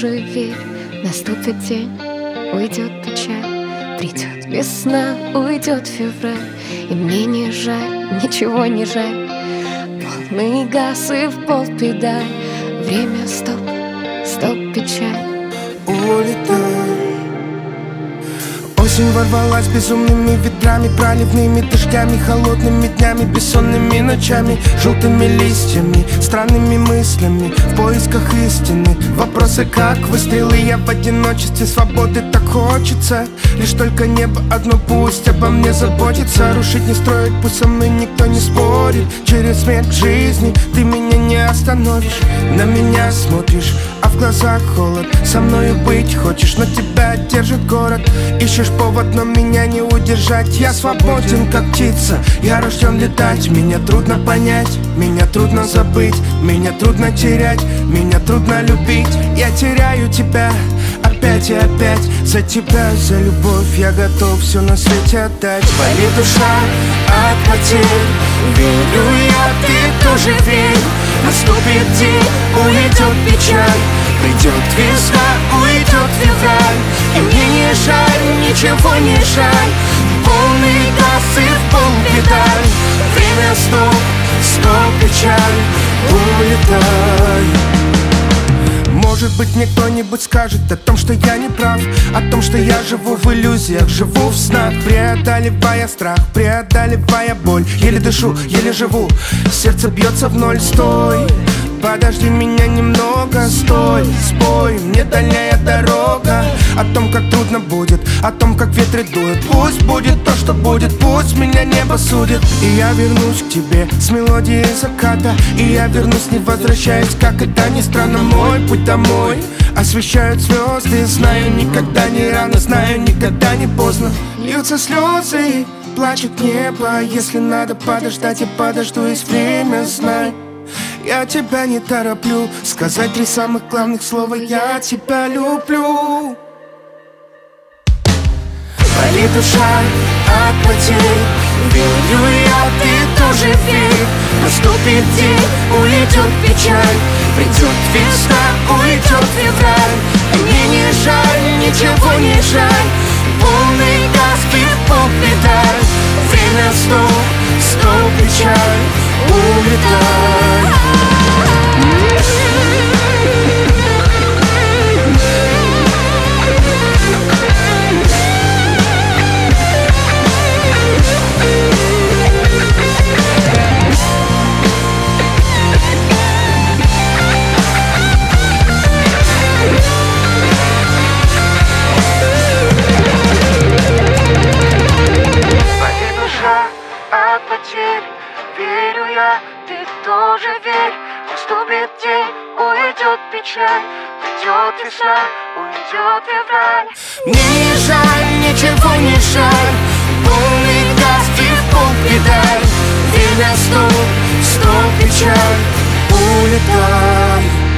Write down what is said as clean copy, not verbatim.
тоже верь. Наступит день, уйдет печаль, придет весна, уйдет февраль. И мне не жаль, ничего не жаль. Полный газ и в пол педаль. Время стоп, стоп, печаль. Улетай. Осень ворвалась безумными ветрами, проливными дождями, холодными днями, бессонными ночами, желтыми листьями, странными мыслями, в поисках истины. Вопросы как выстрелы, я в одиночестве, свободы так хочется. Лишь только небо одно пусть обо мне заботится. Рушить не строить, пусть со мной никто не спорит. Через смерть жизни ты меня не остановишь. На меня смотришь, а в глазах холод. Со мною быть хочешь, но тебя держит город. Ищешь повод, но меня не удержать. Я свободен, как птица, я рожден летать. Меня трудно понять, меня трудно забыть, меня трудно терять, меня трудно любить. Я теряю тебя опять и опять. За тебя, за любовь я готов все на свете отдать. Болит душа от потерь, верю я, ты тоже верь. Наступит день, уйдет печаль, придет весна, уйдет февраль. И мне не жаль, ничего не жаль. Полный газ и в пол педаль. Время стоп, стоп, печаль, улетай. Может быть, мне кто-нибудь скажет о том, что я не прав, о том, что я живу в иллюзиях, живу в снах, преодолевая страх, преодолевая боль. Еле дышу, еле живу, сердце бьется в ноль. Стой, подожди меня немного, стой, спой мне дальняя дорога. О том, как трудно будет, о том, как ветры дуют. Пусть будет то, что будет, пусть меня небо судит. И я вернусь к тебе с мелодией заката. И я вернусь, не возвращаясь, как это ни странно. Мой путь домой освещают звезды. Знаю, никогда не рано, знаю, никогда не поздно. Льются слезы, плачет небо. Если надо подождать, я подожду, есть время, знай. Я тебя не тороплю, сказать 3 самых главных слова: я тебя люблю. Болит душа от потерь, верю я, ты тоже верь. Наступит день, уйдет печаль, придет весна, уйдет февраль. Мне не жаль, ничего не жаль. Полный газ и в пол педаль. Время стоп, стоп, печаль, улетай. Верю я, ты тоже верь. Наступит день, уйдет печаль, придет весна, уйдет февраль. Мне не жаль, ничего не жаль. Полный газ и в пол педаль. Время стоп, стоп, печаль, улетай.